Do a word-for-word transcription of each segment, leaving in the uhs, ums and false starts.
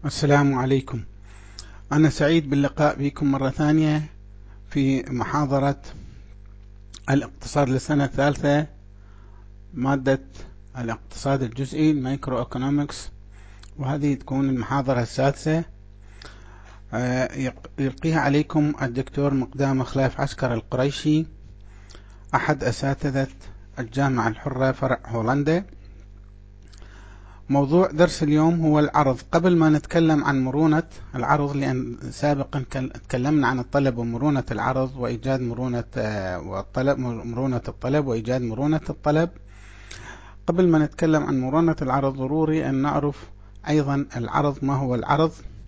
السلام عليكم. أنا سعيد باللقاء بكم مرة ثانية في محاضرة الاقتصاد للسنة الثالثة، مادة الاقتصاد الجزئي المايكرو ايكونومكس، وهذه تكون المحاضرة السادسة. يلقيها عليكم الدكتور مقدام خلاف عسكر القريشي، أحد أساتذة الجامعة الحرة فرع هولندا. موضوع درس اليوم هو العرض. قبل ما نتكلم عن مرونة العرض، لأن سابقا تكلمنا عن الطلب ومرونة العرض وإيجاد مرونة والطلب مرونة الطلب وإيجاد مرونة الطلب. قبل ما نتكلم عن مرونة العرض ضروري أن نعرف أيضا العرض، ما هو العرض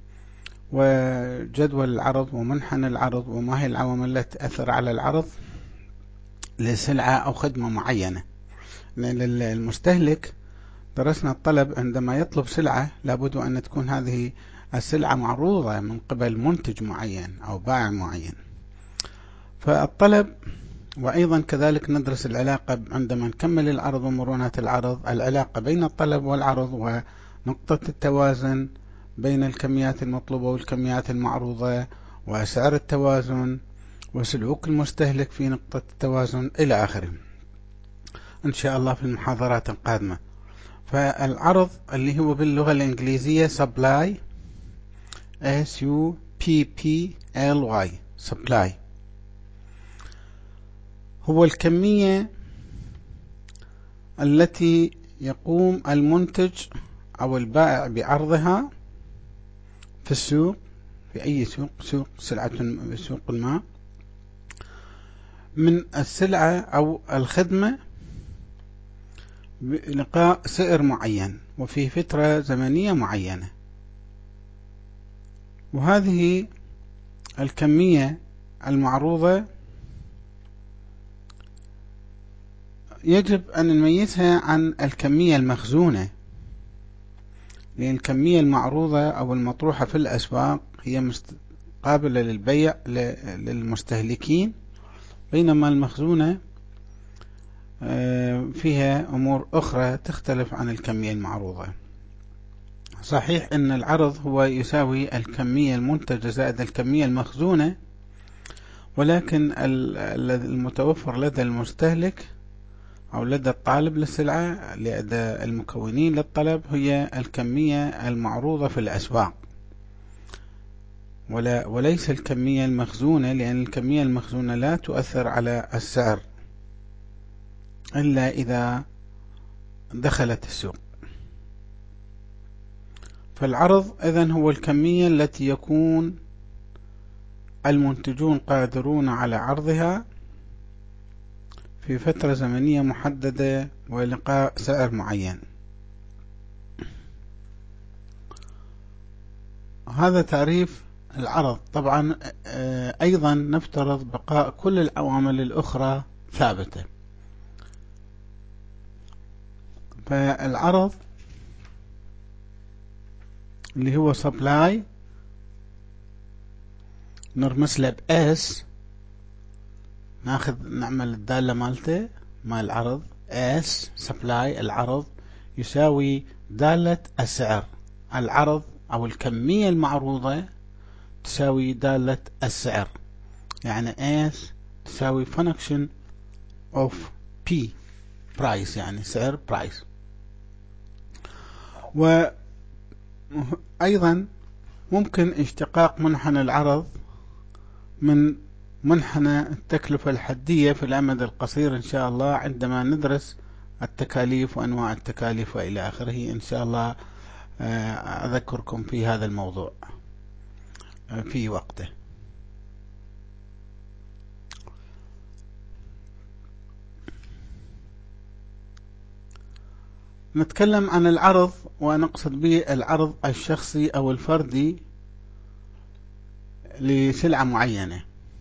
وجدول العرض ومنحنى العرض، وما هي العوامل التي تأثر على العرض لسلعة أو خدمة معينة. للمستهلك درسنا الطلب، عندما يطلب سلعة لابد أن تكون هذه السلعة معروضة من قبل منتج معين أو بائع معين. فالطلب، وأيضا كذلك ندرس العلاقة عندما نكمل العرض ومرونة العرض، العلاقة بين الطلب والعرض ونقطة التوازن بين الكميات المطلوبة والكميات المعروضة، وسعر التوازن وسلوك المستهلك في نقطة التوازن إلى آخره، إن شاء الله في المحاضرات القادمة. فالعرض اللي هو باللغة الإنجليزية supply S U P P L Y supply هو الكمية التي يقوم المنتج أو البائع بعرضها في السوق، في أي سوق، سوق سلعة سوق الماء، من السلعة أو الخدمة بلقاء سعر معين وفي فترة زمنية معينة. وهذه الكمية المعروضة يجب أن نميزها عن الكمية المخزونة، لأن الكمية المعروضة أو المطروحة في الأسواق هي قابلة للبيع للمستهلكين، بينما المخزونة فيها أمور أخرى تختلف عن الكمية المعروضة. صحيح أن العرض هو يساوي الكمية المنتجة زائد الكمية المخزونة، ولكن المتوفر لدى المستهلك أو لدى الطالب للسلعة، لدى المكونين للطلب، هي الكمية المعروضة في الأسواق ولا وليس الكمية المخزونة، لأن الكمية المخزونة لا تؤثر على السعر إلا إذا دخلت السوق. فالعرض إذن هو الكمية التي يكون المنتجون قادرون على عرضها في فترة زمنية محددة ولقاء سعر معين. هذا تعريف العرض. طبعا أيضا نفترض بقاء كل العوامل الأخرى ثابتة. فالعرض اللي هو supply نرمز له ب S، ناخذ نعمل الدالة مالته مال العرض S supply، العرض يساوي دالة السعر. العرض أو الكمية المعروضة تساوي دالة السعر، يعني S تساوي function of P price، يعني سعر price. وأيضا ممكن اشتقاق منحنى العرض من منحنى التكلفة الحدية في الأمد القصير إن شاء الله، عندما ندرس التكاليف وأنواع التكاليف وإلى آخره. إن شاء الله أذكركم في هذا الموضوع في وقته. نتكلم عن العرض، ونقصد به العرض الشخصي أو الفردي لسلعة معينة.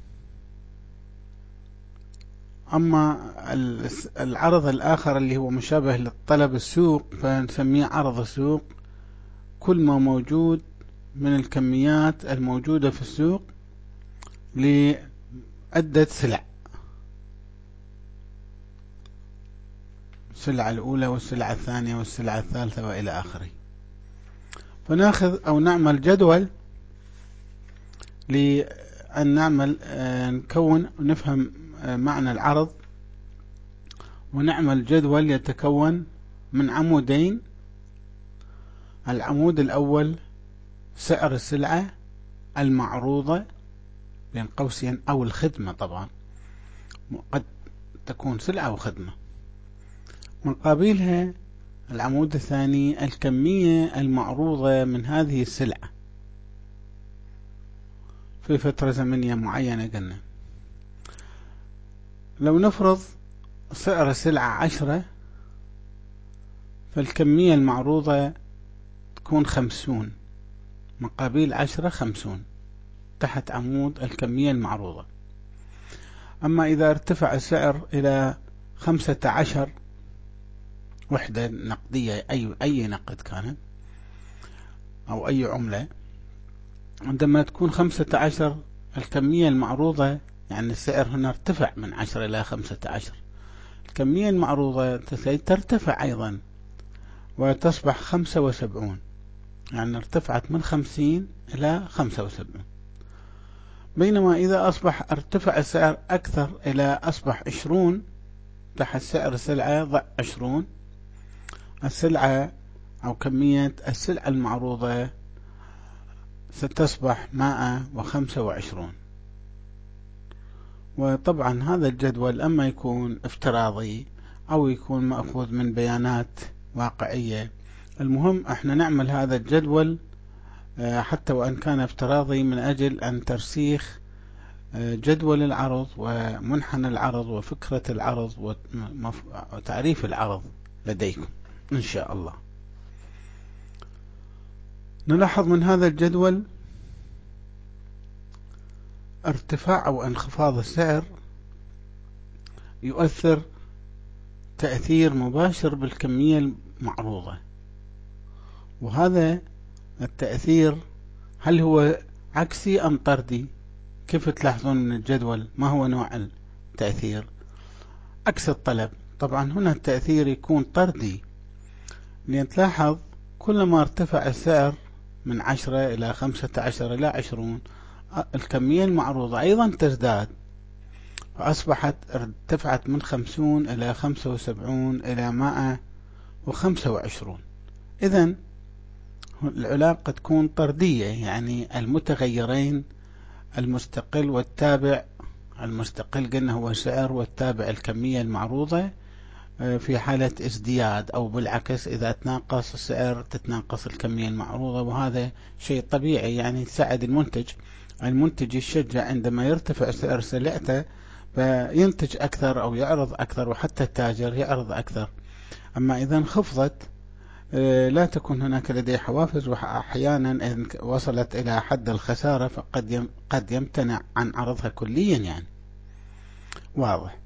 أما العرض الآخر اللي هو مشابه للطلب السوق فنسميه عرض السوق، كل ما موجود من الكميات الموجودة في السوق لعدة سلع، السلعة الأولى والسلعة الثانية والسلعة الثالثة وإلى آخره. فناخذ أو نعمل جدول لأن نعمل نكون ونفهم معنى العرض، ونعمل جدول يتكون من عمودين. العمود الأول سعر السلعة المعروضة بين قوسين أو الخدمة، طبعا قد تكون سلعة وخدمة. مقابلها العمود الثاني الكمية المعروضة من هذه السلعة في فترة زمنية معينة. قلنا لو نفرض سعر السلعة عشرة، فالكمية المعروضة تكون خمسون، مقابل عشرة خمسون تحت عمود الكمية المعروضة. أما إذا ارتفع السعر إلى خمسة عشر وحدة نقدية، أي أي نقد كانت أو أي عملة، عندما تكون خمسة عشر الكمية المعروضة، يعني السعر هنا ارتفع من عشرة إلى خمسة عشر، الكمية المعروضة ترتفع أيضا وتصبح خمسة وسبعون، يعني ارتفعت من خمسين إلى خمسة وسبعين. بينما إذا أصبح ارتفع السعر أكثر إلى أصبح عشرون، تحت سعر السلعة ضع عشرون، السلعة أو كمية السلعة المعروضة ستصبح مائة وخمسة وعشرون. وطبعا هذا الجدول أما يكون افتراضي أو يكون مأخوذ من بيانات واقعية، المهم احنا نعمل هذا الجدول حتى وأن كان افتراضي من أجل أن ترسيخ جدول العرض ومنحنى العرض وفكرة العرض وتعريف العرض لديكم إن شاء الله. نلاحظ من هذا الجدول ارتفاع أو انخفاض السعر يؤثر تأثير مباشر بالكمية المعروضة، وهذا التأثير هل هو عكسي أم طردي؟ كيف تلاحظون من الجدول ما هو نوع التأثير؟ عكس الطلب. طبعا هنا التأثير يكون طردي، لأن تلاحظ كلما ارتفع السعر من عشرة إلى خمسة عشر إلى عشرون، الكمية المعروضة أيضا تزداد، فأصبحت ارتفعت من خمسون إلى خمسة وسبعون إلى مائة وخمسة وعشرون. إذن العلاقة تكون طردية، يعني المتغيرين المستقل والتابع. المستقل قلنا هو سعر، والتابع الكمية المعروضة في حالة ازدياد، أو بالعكس إذا تناقص السعر تتناقص الكمية المعروضة، وهذا شيء طبيعي يعني يساعد المنتج. المنتج يشجع عندما يرتفع سعر سلعته فينتج أكثر أو يعرض أكثر، وحتى التاجر يعرض أكثر. أما إذا انخفضت لا تكون هناك لديه حوافز، وأحيانا إن وصلت إلى حد الخسارة فقد قد يمتنع عن عرضها كليا، يعني واضح.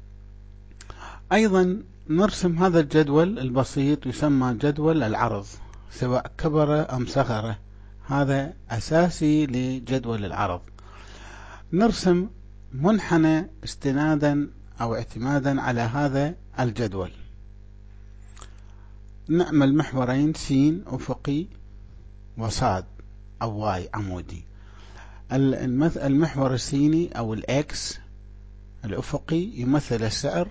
أيضا نرسم هذا الجدول البسيط يسمى جدول العرض، سواء كبر أم صغر، هذا أساسي لجدول العرض. نرسم منحنى استنادا أو اعتمادا على هذا الجدول. نعمل محورين س أفقي وصاد أو واي عمودي. المحور السيني أو الإكس الأفقي يمثل السعر،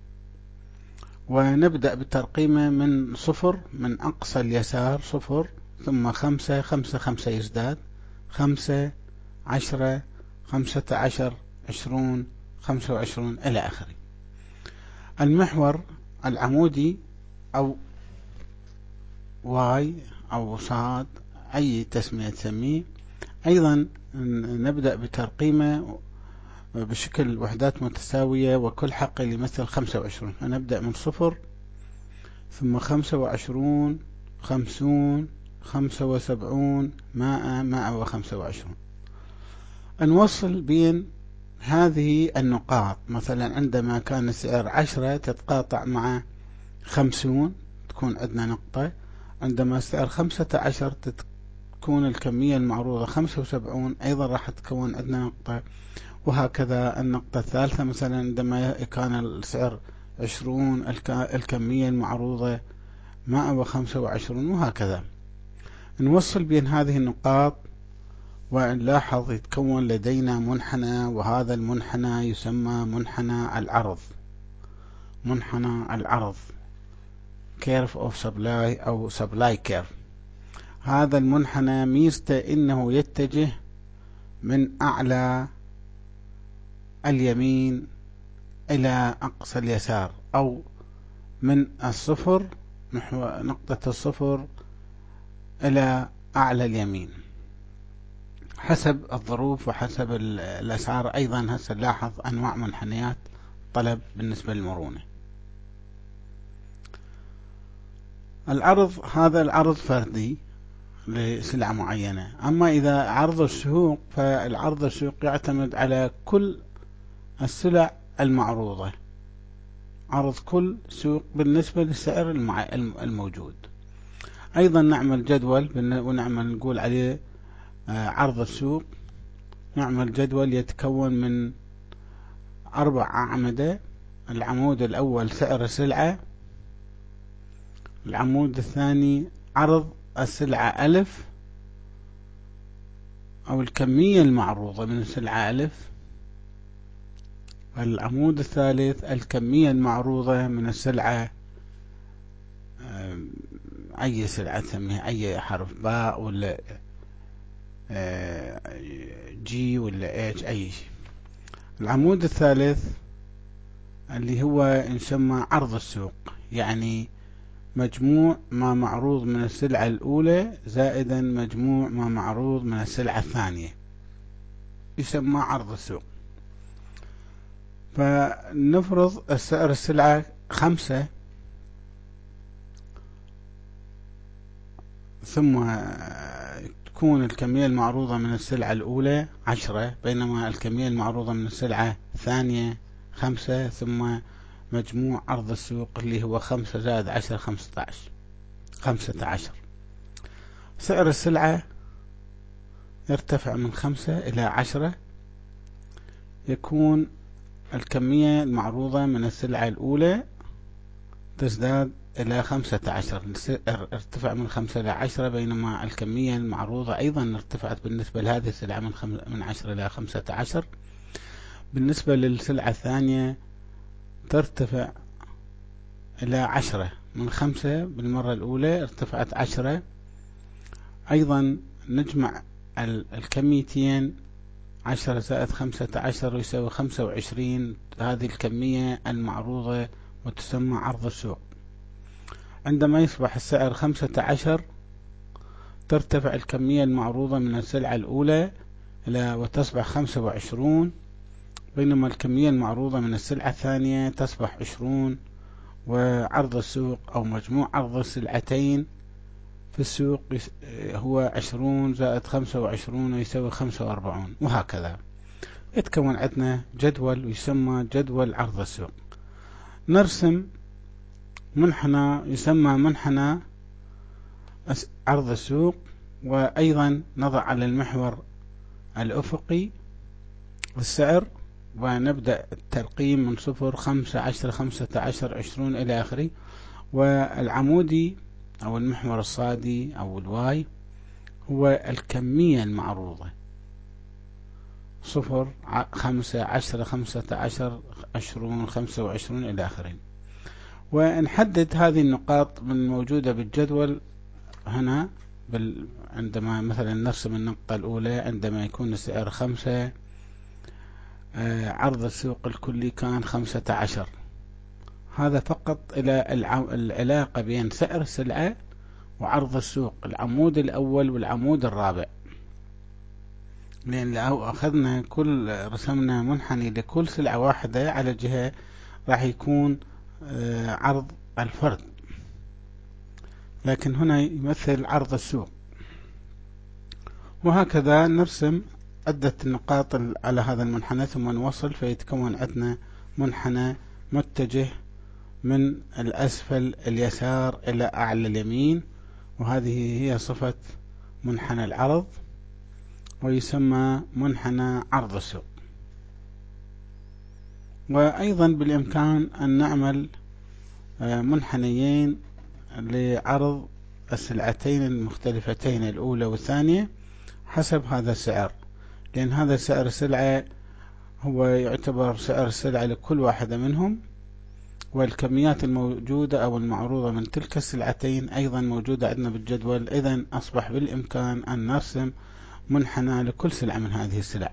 ونبدأ بترقيمه من صفر، من أقصى اليسار صفر، ثم خمسة، خمسة خمسة يزداد، خمسة، عشرة، خمسة عشر، عشرون، خمسة وعشرون إلى آخره. المحور العمودي أو واي أو صاد، أي تسمية تسميه، أيضا نبدأ بترقيمه بشكل وحدات متساوية، وكل حقل يمثل خمسة وعشرين. فنبدأ من صفر، ثم خمسة وعشرون، خمسون، خمسة وسبعون، مائة، مائة وخمسة وعشرون. نوصل بين هذه النقاط. مثلا عندما كان السعر عشرة تتقاطع مع خمسون، تكون عندنا نقطة. عندما السعر خمسة عشر تكون الكمية المعروضة خمسة وسبعون، أيضا راح تكون عندنا نقطة. وهكذا النقطة الثالثة مثلا عندما كان السعر عشرون، الكمية المعروضة مائة وخمسة وعشرون، وهكذا. نوصل بين هذه النقاط ونلاحظ يتكون لدينا منحنى، وهذا المنحنى يسمى منحنى العرض. منحنى العرض curve of supply أو supply curve. هذا المنحنى ميزته إنه يتجه من أعلى اليمين إلى أقصى اليسار، أو من الصفر نحو نقطة الصفر إلى أعلى اليمين حسب الظروف وحسب الأسعار. أيضا هسه نلاحظ أنواع منحنيات طلب بالنسبة للمرونة. العرض هذا العرض فردي لسلعة معينة. أما إذا عرض السوق، فالعرض السوق يعتمد على كل السلع المعروضة، عرض كل سوق بالنسبة للسعر الموجود. أيضا نعمل جدول ونعمل نقول عليه عرض السوق. نعمل جدول يتكون من أربع أعمدة. العمود الأول سعر السلعة، العمود الثاني عرض السلعة ألف أو الكمية المعروضة من السلعة ألف، العمود الثالث الكمية المعروضة من السلعة أي سلعة تسميها، أي حرف باء ولا جي ولا اتش أي شيء. العمود الثالث اللي هو يسمى عرض السوق، يعني مجموع ما معروض من السلعة الأولى زائدا مجموع ما معروض من السلعة الثانية، يسمى عرض السوق. فنفرض السعر السلعة خمسة، ثم تكون الكمية المعروضة من السلعة الأولى عشرة، بينما الكمية المعروضة من السلعة الثانية خمسة، ثم مجموع عرض السوق اللي هو خمسة زائد عشرة خمسة عشر خمسة عشر. سعر السلعة يرتفع من خمسة إلى عشرة، يكون الكمية المعروضة من السلعة الأولى تزداد إلى خمسة عشر، ارتفع من خمسة إلى عشرة، بينما الكمية المعروضة أيضا ارتفعت بالنسبة لهذه السلعة من, خم... من عشرة إلى خمسة عشر. بالنسبة للسلعة الثانية ترتفع إلى عشرة، من خمسة بالمرة الأولى ارتفعت عشرة. أيضا نجمع الكميتين، عشرة زائد خمسة عشر يساوي خمسة وعشرين، هذه الكمية المعروضة وتسمى عرض السوق. عندما يصبح السعر خمسة عشر ترتفع الكمية المعروضة من السلعة الأولى إلى وتصبح خمسة وعشرون، بينما الكمية المعروضة من السلعة الثانية تصبح عشرون. وعرض السوق أو مجموع عرض السلعتين في السوق هو عشرون زائد خمسة وعشرون ويساوي خمسة وأربعون، وهكذا يتكون عندنا جدول يسمى جدول عرض السوق. نرسم منحنى يسمى منحنى عرض السوق، وأيضا نضع على المحور الأفقي السعر، ونبدأ الترقيم من صفر خمسة عشر خمسة عشر عشرون إلى آخره. والعمودي أو المحور الصادي أو الواي هو الكمية المعروضة، صفر خمسة عشر خمسة عشر عشرون خمسة وعشرون إلى آخره. ونحدد هذه النقاط من موجودة بالجدول هنا بال... عندما مثلا نرسم النقطة الأولى عندما يكون السعر خمسة، آه عرض السوق الكلي كان خمسة عشر. هذا فقط إلى الع... العلاقة بين سعر السلعة وعرض السوق، العمود الأول والعمود الرابع. لأن لو أخذنا كل رسمنا منحني لكل سلعة واحدة على جهة راح يكون آه عرض الفرد، لكن هنا يمثل عرض السوق. وهكذا نرسم عدة نقاط على هذا المنحنى ثم نوصل، فيتكون عندنا منحنى متجه من الأسفل اليسار إلى أعلى اليمين، وهذه هي صفة منحنى العرض، ويسمى منحنى عرض السوق. وأيضا بالإمكان أن نعمل منحنيين لعرض السلعتين المختلفتين الأولى والثانية حسب هذا السعر، لأن هذا سعر السلعة هو يعتبر سعر السلعة لكل واحدة منهم، والكميات الموجودة أو المعروضة من تلك السلعتين أيضا موجودة عندنا بالجدول. إذن أصبح بالإمكان أن نرسم منحنى لكل سلعة من هذه السلع.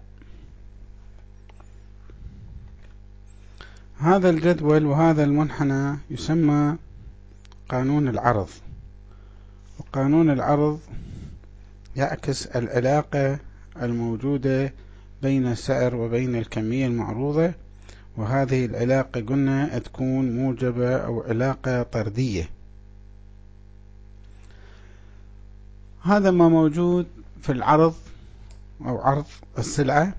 هذا الجدول وهذا المنحنى يسمى قانون العرض، وقانون العرض يعكس العلاقة الموجودة بين السعر وبين الكمية المعروضة، وهذه العلاقة قلنا تكون موجبة أو علاقة طردية. هذا ما موجود في العرض أو عرض السلعة،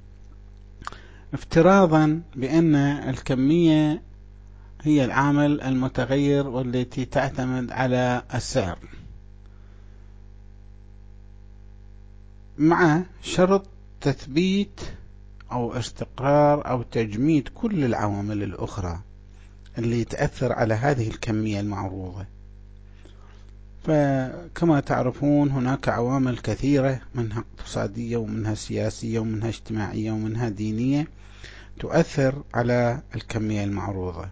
افتراضا بأن الكمية هي العامل المتغير والتي تعتمد على السعر، مع شرط تثبيت أو استقرار أو تجميد كل العوامل الأخرى اللي تأثر على هذه الكمية المعروضة. فكما تعرفون هناك عوامل كثيرة، منها اقتصادية ومنها سياسية ومنها اجتماعية ومنها دينية، تؤثر على الكمية المعروضة،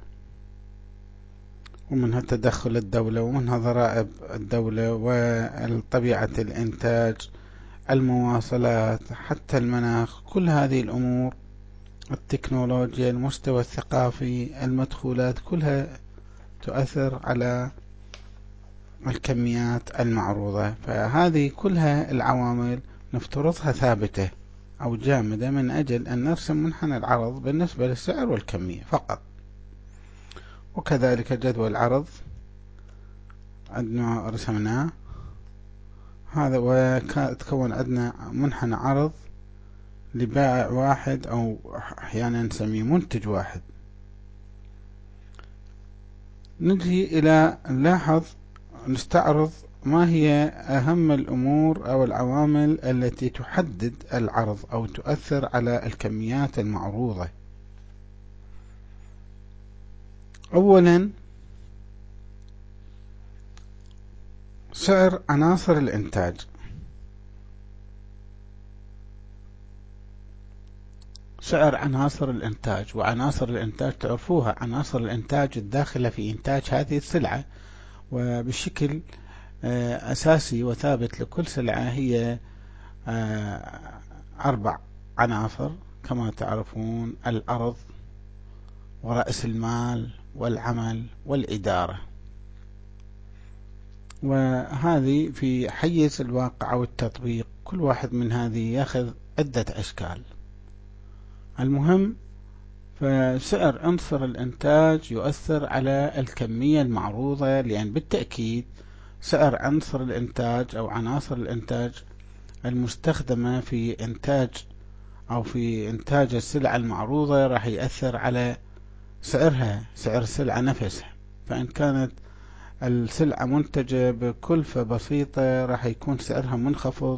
ومنها تدخل الدولة ومنها ضرائب الدولة وطبيعة الإنتاج، المواصلات، حتى المناخ، كل هذه الأمور، التكنولوجيا، المستوى الثقافي، المدخولات، كلها تؤثر على الكميات المعروضة. فهذه كلها العوامل نفترضها ثابتة أو جامدة من أجل أن نرسم منحنى العرض بالنسبة للسعر والكمية فقط. وكذلك جدول العرض عندنا رسمناه هذا، وتكون عندنا منحنى عرض لبائع واحد أو أحيانا نسميه منتج واحد. نجي إلى نلاحظ نستعرض ما هي أهم الأمور أو العوامل التي تحدد العرض أو تؤثر على الكميات المعروضة. أولا سعر عناصر الإنتاج. سعر عناصر الإنتاج، وعناصر الإنتاج تعرفوها، عناصر الإنتاج الداخلة في إنتاج هذه السلعة، وبشكل أساسي وثابت لكل سلعة هي أربع عناصر كما تعرفون: الأرض ورأس المال والعمل والإدارة. وهذه في حيز الواقع والتطبيق كل واحد من هذه يأخذ عدة أشكال. المهم فسعر عنصر الإنتاج يؤثر على الكمية المعروضة، لأن بالتأكيد سعر عنصر الإنتاج أو عناصر الإنتاج المستخدمة في إنتاج أو في إنتاج السلعة المعروضة راح يأثر على سعرها، سعر السلعة نفسها. فإن كانت السلعة منتجة بكلفة بسيطة راح يكون سعرها منخفض،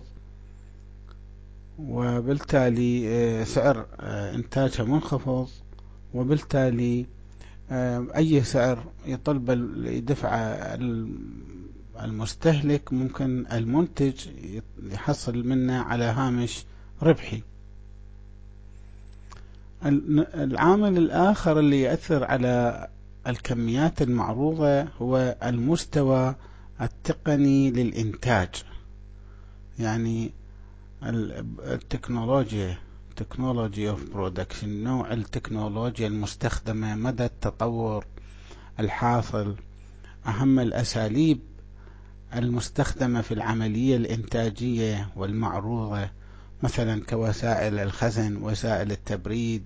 وبالتالي سعر إنتاجها منخفض، وبالتالي أي سعر يطلب يدفع المستهلك ممكن المنتج يحصل منه على هامش ربحي. العامل الآخر اللي يأثر على الكميات المعروضة هو المستوى التقني للإنتاج، يعني التكنولوجيا technology of production، نوع التكنولوجيا المستخدمة، مدى التطور الحاصل، أهم الأساليب المستخدمة في العملية الإنتاجية والمعروضة، مثلا كوسائل الخزن، وسائل التبريد،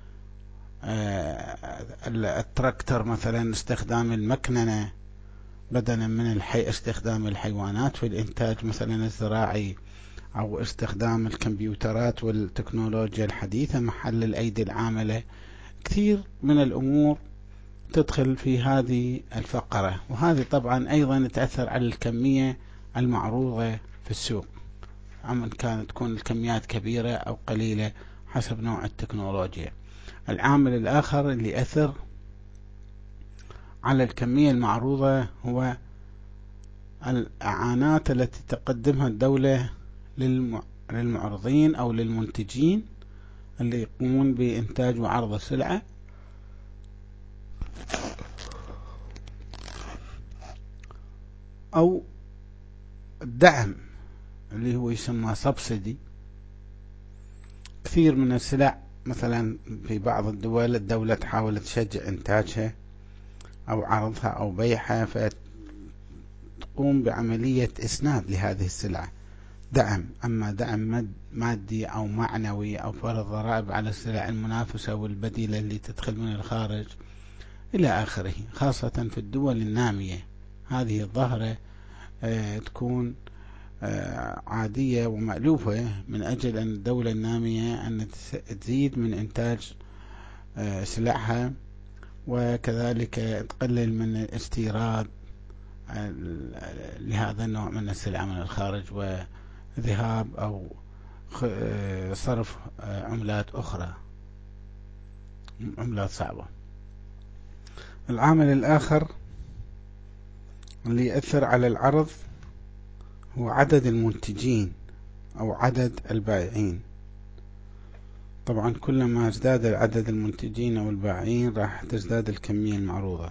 التراكتر مثلا، استخدام المكننة بدلا من الحي استخدام الحيوانات في الإنتاج مثلا الزراعي، أو استخدام الكمبيوترات والتكنولوجيا الحديثة محل الأيدي العاملة. كثير من الأمور تدخل في هذه الفقرة، وهذه طبعا أيضا تأثر على الكمية المعروضة في السوق، أما كانت تكون الكميات كبيرة أو قليلة حسب نوع التكنولوجيا. العامل الآخر اللي يأثر على الكمية المعروضة هو الإعانات التي تقدمها الدولة للمعرضين أو للمنتجين اللي يقومون بإنتاج وعرض السلعة، أو الدعم اللي هو يسمى سبسيدي. كثير من السلع مثلا في بعض الدول الدولة تحاول تشجع إنتاجها أو عرضها أو بيعها، فتقوم بعملية إسناد لهذه السلعة، دعم، أما دعم مادي أو معنوي أو فرض ضرائب على السلع المنافسة والبديلة اللي تدخل من الخارج إلى آخره. خاصة في الدول النامية هذه الظاهرة آه تكون آه عادية ومألوفة، من أجل أن الدولة النامية أن تزيد من إنتاج آه سلعها، وكذلك تقلل من الاستيراد لهذا النوع من السلع من الخارج، وذهاب أو صرف عملات أخرى، عملات صعبة. العامل الآخر اللي يأثر على العرض هو عدد المنتجين أو عدد البائعين. طبعا كلما ازداد عدد المنتجين أو البائعين راح تزداد الكمية المعروضة.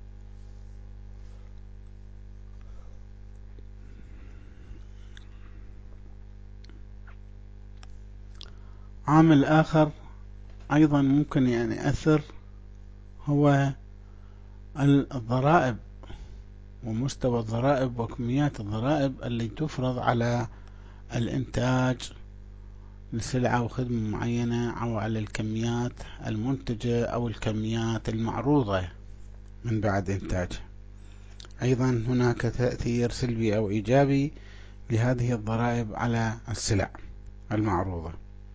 عامل آخر أيضا ممكن يعني يأثر هو الضرائب ومستوى الضرائب وكميات الضرائب اللي تفرض على الإنتاج لسلعة وخدمة معينة، أو على الكميات المنتجة أو الكميات المعروضة من بعد إنتاجها. أيضا هناك تأثير سلبي أو إيجابي لهذه الضرائب على السلع المعروضة.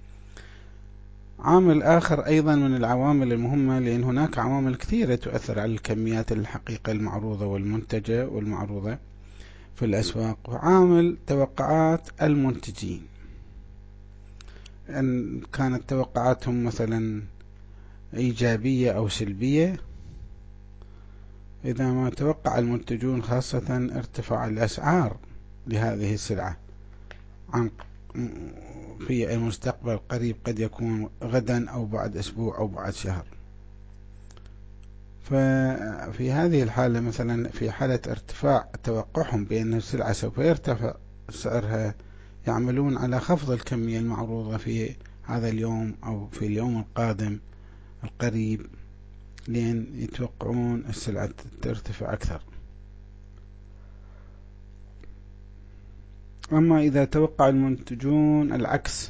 عامل آخر أيضا من العوامل المهمة، لأن هناك عوامل كثيرة تؤثر على الكميات الحقيقة المعروضة والمنتجة والمعروضة في الأسواق، وعامل توقعات المنتجين، أن كانت توقعاتهم مثلا إيجابية أو سلبية. إذا ما توقع المنتجون خاصة ارتفاع الأسعار لهذه السلعة عن في المستقبل قريب، قد يكون غدا أو بعد أسبوع أو بعد شهر، ففي هذه الحالة مثلا في حالة ارتفاع توقعهم بأن السلعة سوف يرتفع سعرها، يعملون على خفض الكمية المعروضة في هذا اليوم أو في اليوم القادم القريب، لأن يتوقعون السلعة ترتفع أكثر. أما إذا توقع المنتجون العكس،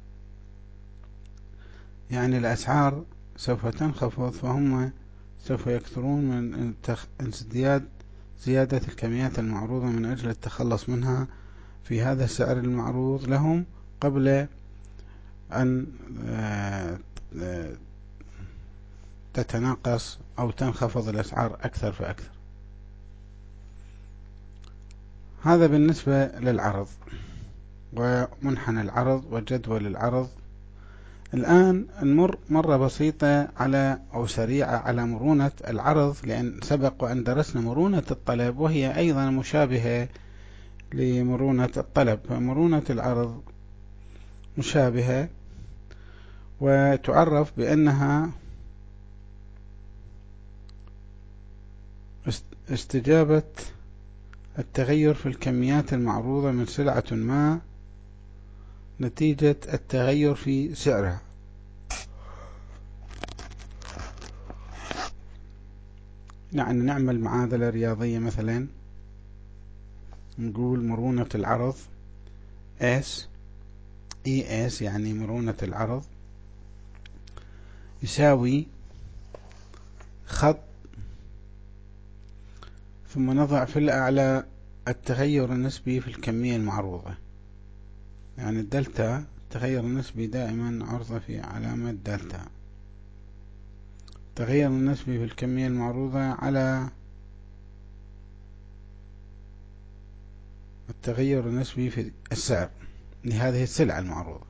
يعني الأسعار سوف تنخفض، فهم سوف يكثرون من ازدياد زيادة الكميات المعروضة من أجل التخلص منها في هذا السعر المعروض لهم، قبل أن تتناقص أو تنخفض الأسعار أكثر فأكثر. هذا بالنسبة للعرض ومنحنى العرض وجدول العرض. الآن نمر مرة بسيطة على أو سريعة على مرونة العرض، لأن سبق وأن درسنا مرونة الطلب وهي أيضا مشابهة لمرونة الطلب. فمرونة العرض مشابهة وتعرف بأنها استجابة التغير في الكميات المعروضة من سلعة ما نتيجة التغير في سعرها. يعني نعمل معادلة رياضية مثلا، نقول مرونة العرض S إي إس يعني مرونة العرض يساوي خط، ثم نضع في الأعلى التغير النسبي في الكمية المعروضة، يعني الدلتا التغير النسبي دائما عرضة في علامة دلتا، التغير النسبي في الكمية المعروضة على التغير النسبي في السعر لهذه السلعة المعروضة.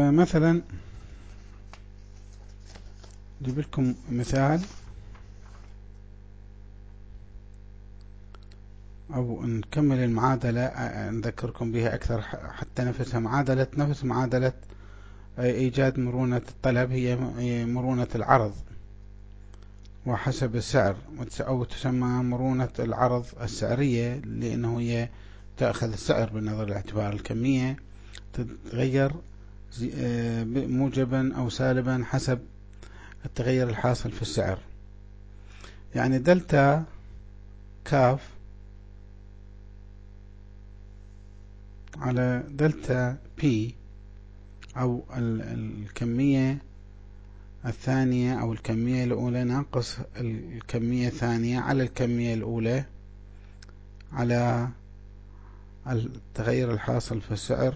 فمثلا أجيب لكم مثال، أو نكمل المعادلة نذكركم بها أكثر حتى نفسها معادلة نفس معادلة إيجاد مرونة الطلب، هي مرونة العرض وحسب السعر، أو تسمى مرونة العرض السعرية، لأنه هي تأخذ السعر بنظر الاعتبار. الكمية تتغير موجبا أو سالبا حسب التغير الحاصل في السعر. يعني دلتا كاف على دلتا بي، أو الكمية الثانية أو الكمية الأولى ناقص الكمية الثانية على الكمية الأولى على التغير الحاصل في السعر،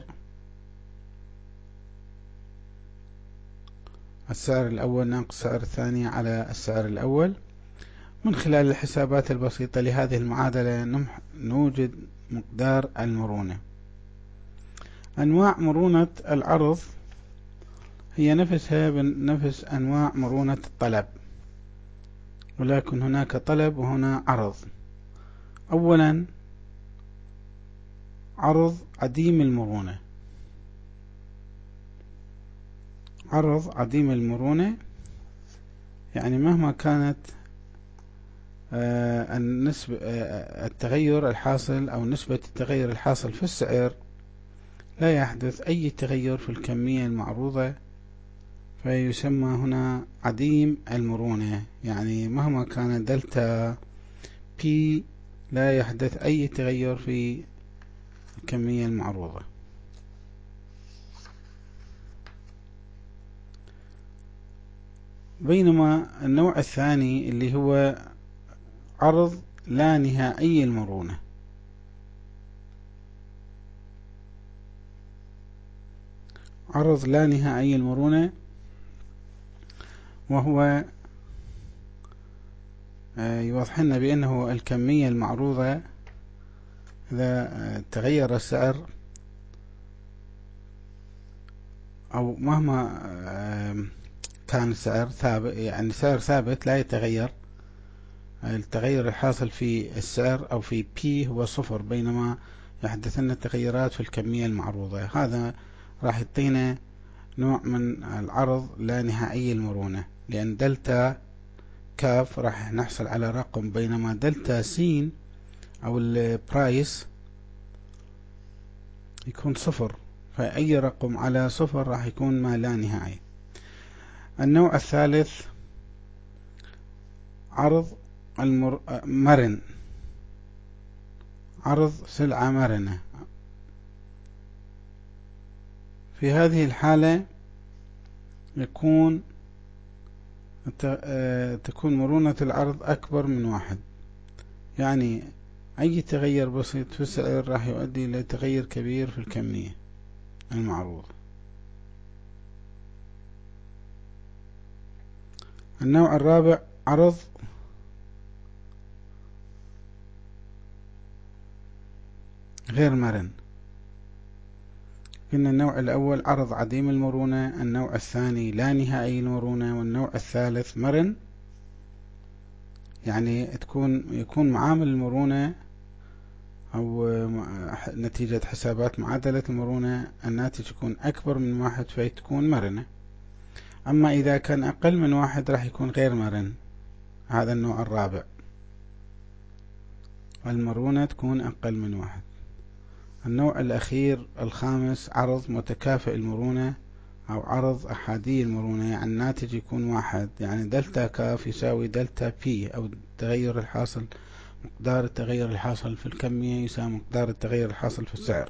السعر الأول ناقص السعر الثاني على السعر الأول. من خلال الحسابات البسيطة لهذه المعادلة نوجد مقدار المرونة. أنواع مرونة العرض هي نفسها بنفس أنواع مرونة الطلب، ولكن هناك طلب وهنا عرض. أولا عرض عديم المرونة. عرض عديم المرونة يعني مهما كانت النسبة التغير الحاصل أو نسبة التغير الحاصل في السعر لا يحدث أي تغير في الكمية المعروضة، فيسمى هنا عديم المرونة. يعني مهما كان دلتا بي لا يحدث أي تغير في الكمية المعروضة. بينما النوع الثاني اللي هو عرض لا نهائي المرونة، عرض لا نهائي المرونة وهو يوضح لنا بأنه الكمية المعروضة إذا تغير السعر أو مهما كان السعر ثابت، يعني سعر ثابت لا يتغير، التغير الحاصل في السعر أو في P هو صفر، بينما يحدث لنا تغيرات في الكمية المعروضة. هذا راح يعطينا نوع من العرض لا نهائي المرونة، لأن دلتا كاف راح نحصل على رقم، بينما دلتا سين أو البرايس يكون صفر، فأي رقم على صفر راح يكون ما لا نهائي. النوع الثالث عرض المر... مرن، عرض سلعة مرنة. في هذه الحالة يكون تكون مرونة العرض أكبر من واحد، يعني أي تغير بسيط في السعر راح يؤدي إلى تغير كبير في الكمية المعروضة. النوع الرابع عرض غير مرن. إن النوع الأول عرض عديم المرونة، النوع الثاني لا نهائي المرونة، والنوع الثالث مرن، يعني تكون يكون معامل المرونة أو نتيجة حسابات معادلة المرونة الناتج يكون أكبر من واحد فتكون مرنة. أما إذا كان أقل من واحد راح يكون غير مرن. هذا النوع الرابع، المرونة تكون أقل من واحد. النوع الأخير الخامس عرض متكافئ المرونة أو عرض أحادي المرونة، يعني الناتج يكون واحد، يعني دلتا كاف يساوي دلتا بي، أو التغير الحاصل مقدار التغير الحاصل في الكمية يساوي مقدار التغير الحاصل في السعر.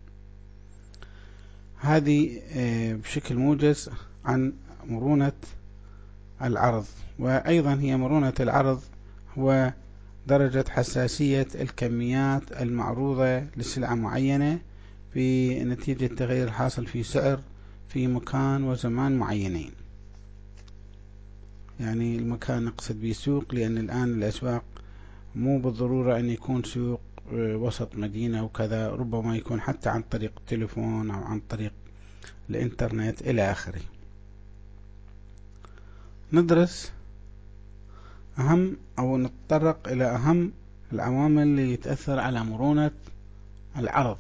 هذه بشكل موجز عن مرونة العرض. وأيضا هي مرونة العرض هو درجة حساسية الكميات المعروضة لسلعة معينة بنتيجة التغير الحاصل في سعر في مكان وزمان معينين. يعني المكان نقصد به سوق، لأن الآن الأسواق مو بالضرورة أن يكون سوق وسط مدينة وكذا، ربما يكون حتى عن طريق التليفون أو عن طريق الإنترنت إلى آخره. ندرس أهم أو نتطرق إلى أهم العوامل اللي تأثر على مرونة العرض.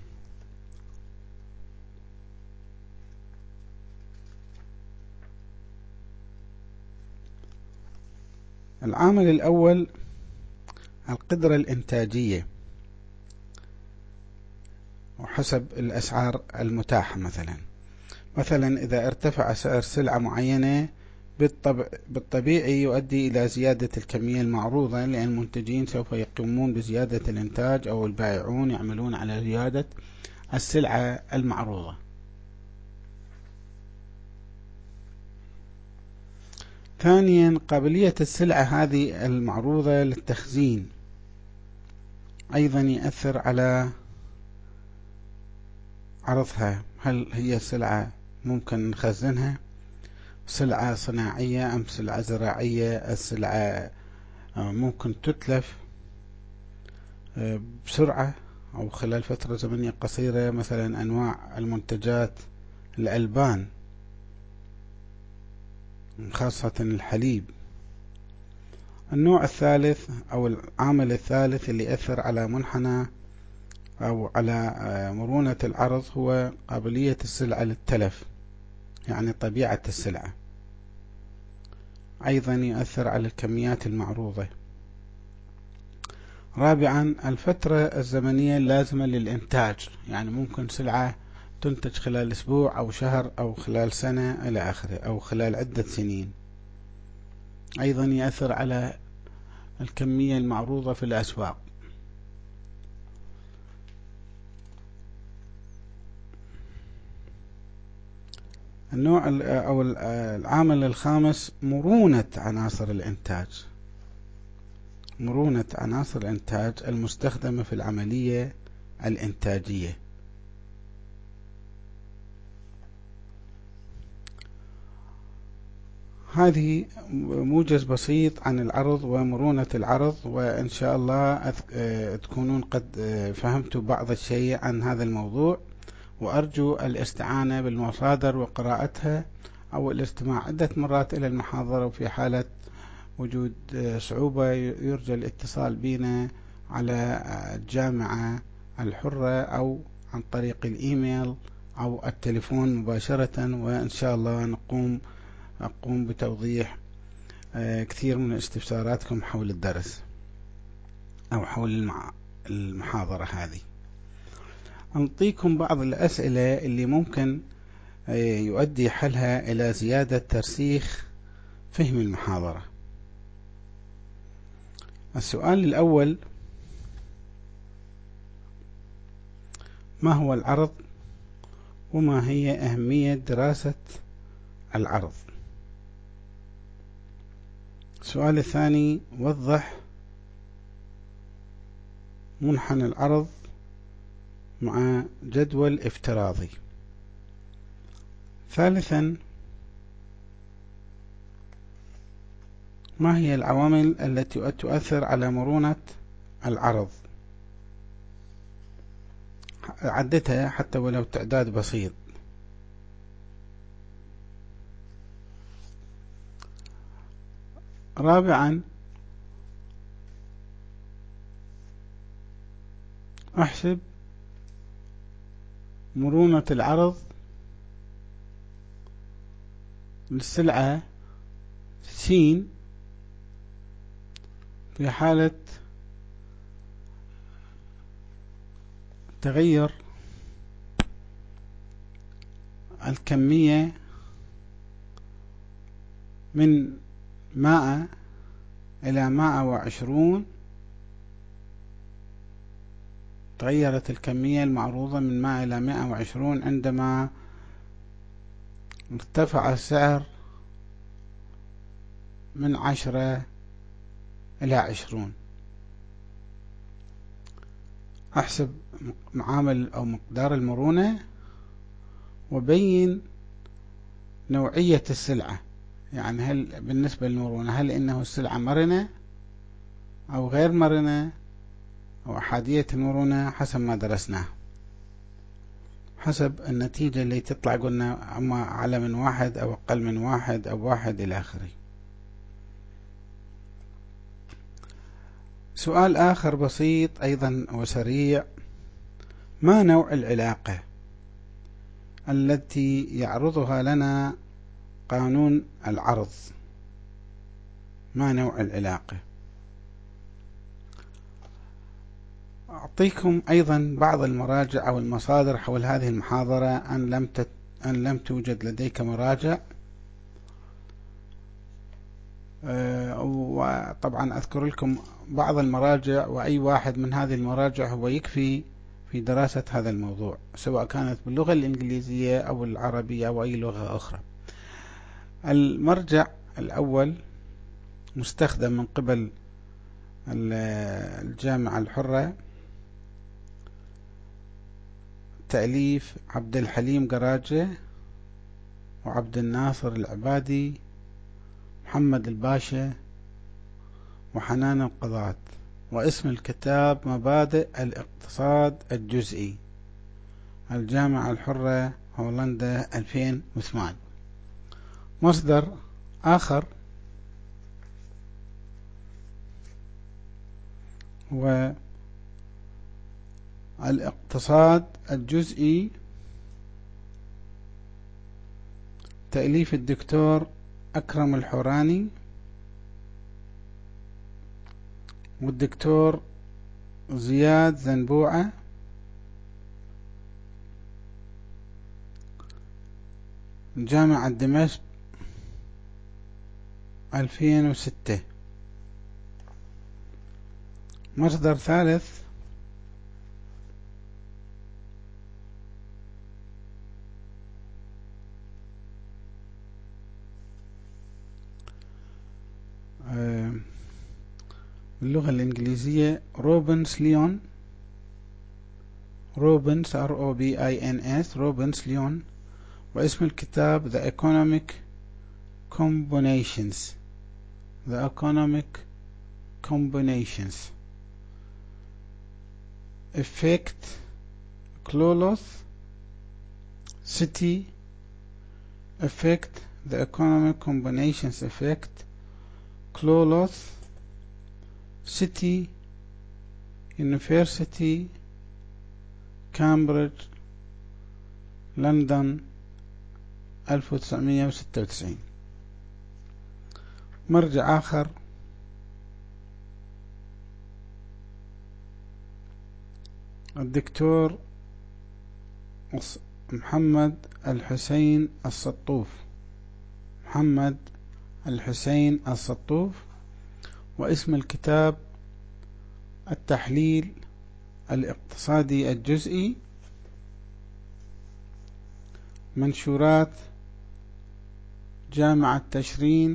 العامل الأول القدرة الإنتاجية، وحسب الأسعار المتاحة. مثلا مثلا إذا ارتفع سعر سلعة معينة بالطبيعي يؤدي إلى زيادة الكمية المعروضة، لأن المنتجين سوف يقومون بزيادة الإنتاج، أو البائعون يعملون على زيادة السلعة المعروضة. ثانيا قابلية السلعة هذه المعروضة للتخزين، أيضا يؤثر على عرضها. هل هي سلعة ممكن نخزنها، سلعة صناعية أم سلعة زراعية؟ السلعة ممكن تتلف بسرعة أو خلال فترة زمنية قصيرة. مثلا أنواع المنتجات الألبان، خاصة الحليب. النوع الثالث أو العامل الثالث اللي يأثر على منحنى أو على مرونة العرض هو قابلية السلعة للتلف، يعني طبيعة السلعة. أيضا يؤثر على الكميات المعروضة. رابعا الفترة الزمنية اللازمة للإنتاج، يعني ممكن سلعة تنتج خلال أسبوع أو شهر أو خلال سنة إلى آخره، أو خلال عدة سنين. أيضا يؤثر على الكمية المعروضة في الأسواق. النوع أو العامل الخامس مرونة عناصر الإنتاج، مرونة عناصر الإنتاج المستخدمة في العملية الإنتاجية. هذه موجز بسيط عن العرض ومرونة العرض، وإن شاء الله تكونون قد فهمتوا بعض الشيء عن هذا الموضوع، وأرجو الاستعانة بالمصادر وقراءتها أو الاستماع عدة مرات إلى المحاضرة. وفي حالة وجود صعوبة يرجى الاتصال بنا على الجامعة الحرة أو عن طريق الإيميل أو التليفون مباشرة، وإن شاء الله نقوم أقوم بتوضيح كثير من استفساراتكم حول الدرس أو حول المحاضرة هذه. أعطيكم بعض الأسئلة اللي ممكن يؤدي حلها إلى زيادة ترسيخ فهم المحاضرة. السؤال الأول: ما هو العرض، وما هي أهمية دراسة العرض؟ السؤال الثاني: وضح منحنى العرض مع جدول افتراضي. ثالثا: ما هي العوامل التي تؤثر على مرونة العرض؟ عدتها حتى ولو تعداد بسيط. رابعا: احسب مرونة العرض للسلعة س في حالة تغير الكمية من مائة إلى مائة وعشرون. تغيرت الكمية المعروضة من مائة إلى مائة وعشرون عندما ارتفع السعر من عشرة إلى عشرون. أحسب معامل أو مقدار المرونة، وبين نوعية السلعة، يعني هل بالنسبة للمرونة هل إنه السلعة مرنة أو غير مرنة أو أحادية المرونة، حسب ما درسناه، حسب النتيجة اللي تطلع. قلنا أما أعلى من واحد أو أقل من واحد أو واحد إلى آخره. سؤال آخر بسيط أيضا وسريع: ما نوع العلاقة التي يعرضها لنا قانون العرض؟ ما نوع العلاقة؟ أعطيكم أيضا بعض المراجع أو المصادر حول هذه المحاضرة أن لم تت... أن لم توجد لديك مراجع. أه وطبعا أذكر لكم بعض المراجع، وأي واحد من هذه المراجع هو يكفي في دراسة هذا الموضوع، سواء كانت باللغة الإنجليزية أو العربية أو أي لغة أخرى. المرجع الأول مستخدم من قبل الجامعة الحرة، تأليف عبد الحليم قراجة وعبد الناصر العبادي، محمد الباشا، وحنان القضاة، واسم الكتاب مبادئ الاقتصاد الجزئي، الجامعة الحرة، هولندا، ألفين وثمانية. مصدر آخر هو الاقتصاد الجزئي، تأليف الدكتور أكرم الحوراني والدكتور زياد زنبوعة، جامعة دمشق، ألفين وستة. مصدر ثالث باللغة الإنجليزية روبنز ليون، روبنز R O B I N S، روبنز ليون، واسم الكتاب The Economic Combinations، The Economic Combinations، Effect, Cloloth, City, Effect, The Economic Combinations Effect, Cloloth, City, University, كامبريدج، لندن، ألف وتسعمئة وستة وتسعين. مرجع آخر الدكتور محمد الحسين السطوف، محمد الحسين السطوف، واسم الكتاب التحليل الاقتصادي الجزئي، منشورات جامعة تشرين،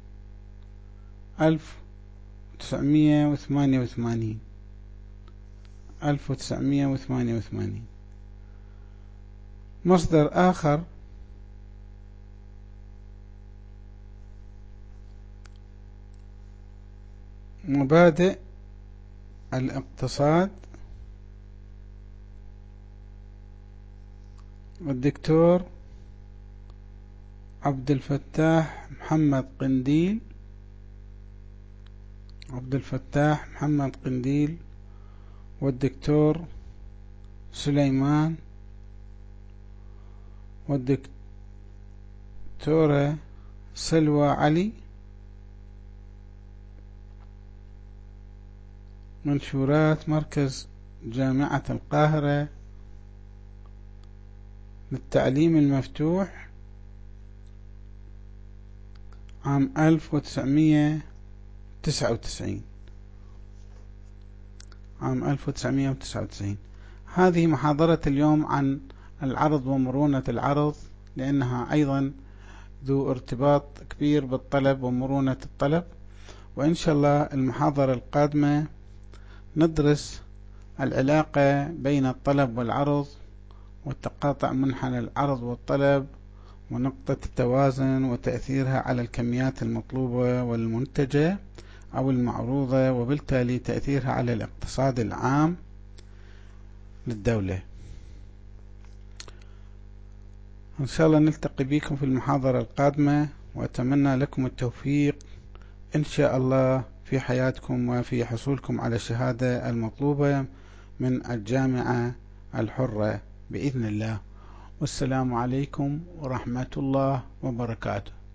ألف وتسعمئة وثمانية وثمانين، ألف وتسعمئة وثمانية وثمانين. مصدر آخر مبادئ الاقتصاد، والدكتور عبد الفتاح محمد قنديل، عبد الفتاح محمد قنديل، والدكتور سليمان، والدكتورة سلوى علي، منشورات مركز جامعة القاهرة للتعليم المفتوح، عام ألف وتسعمئة وتسعة وتسعين، عام ألف وتسعمئة وتسعة وتسعين. هذه محاضرة اليوم عن العرض ومرونة العرض، لأنها أيضا ذو ارتباط كبير بالطلب ومرونة الطلب. وإن شاء الله المحاضرة القادمة ندرس العلاقة بين الطلب والعرض، وتقاطع منحنى العرض والطلب، ونقطة التوازن وتأثيرها على الكميات المطلوبة والمنتجة أو المعروضة، وبالتالي تأثيرها على الاقتصاد العام للدولة. إن شاء الله نلتقي بكم في المحاضرة القادمة، وأتمنى لكم التوفيق إن شاء الله في حياتكم وفي حصولكم على الشهادة المطلوبة من الجامعة الحرة بإذن الله. والسلام عليكم ورحمة الله وبركاته.